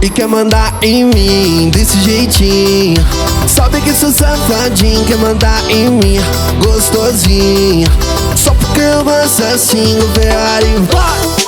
e quer mandar em mim desse jeitinho. Sabe que sou safadinho, quer mandar em mim gostosinho. Só porque eu gosto assim, o Ferrari vai.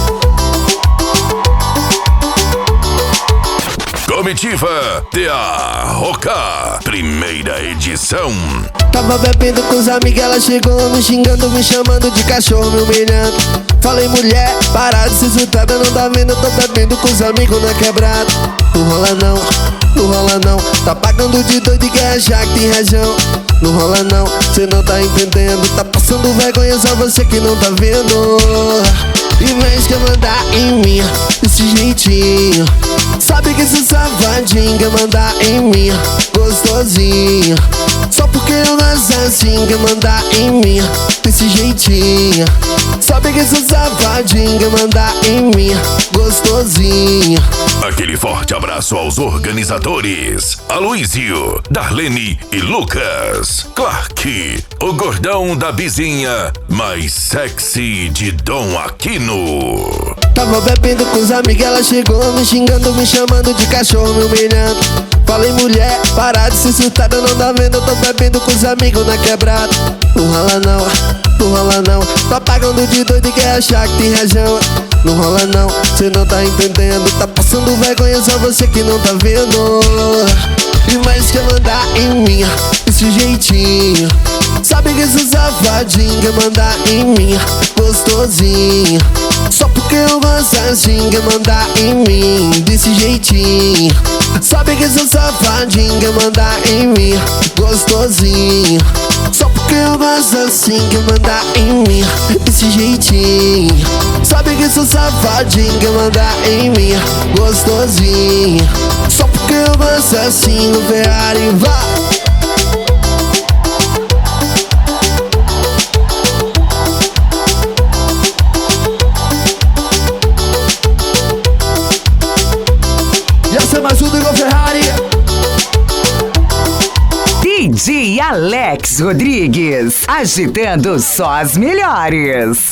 Comitiva TA Roca, primeira edição. Tava bebendo com os amigos, ela chegou me xingando, me chamando de cachorro, me humilhando. Falei, mulher, para de ser surtada, não tá vendo? Eu tô bebendo com os amigos na quebrada. Não rola não, não rola não. Tá pagando de doido e quer achar que tem razão. Não rola não, cê não tá entendendo. Tá passando vergonha, só você que não tá vendo. E vez que mandar em mim desse jeitinho. Sabe que sou safadinho, quer mandar em mim gostosinho. Só porque eu gosto assim, quer mandar em mim desse jeitinho. Sabe que sou safadinho, quer mandar em mim gostosinho. Aquele forte abraço aos organizadores Aloysio, Darlene e Lucas. Clark, o gordão da vizinha mais sexy de Dom Aquino. Tava bebendo com os amigos, ela chegou me xingando, me chamando de cachorro, me humilhando. Falei, mulher, para de ser surtada, não tá vendo? Eu tô bebendo com os amigos na quebrada. Não rola não, não rola não. Tá pagando de doido e quer achar que tem razão. Não rola não, cê não tá entendendo. Tá passando vergonha, só você que não tá vendo. E mais quer mandar em mim desse jeitinho. Sabe que sou safadinho, quer mandar em mim gostosinho. Só porque eu gosto assim, quer mandar em mim desse jeitinho. Sabe que sou safadinho, quer mandar em mim gostosinho. Só porque eu gosto assim, quer mandar em mim desse jeitinho. Sabe que sou safadinho, quer mandar em mim gostosinho. Só porque eu gosto assim, o Ferrari vai. Mais um igual Ferrari. DJ Alex Rodrigues, agitando só as melhores.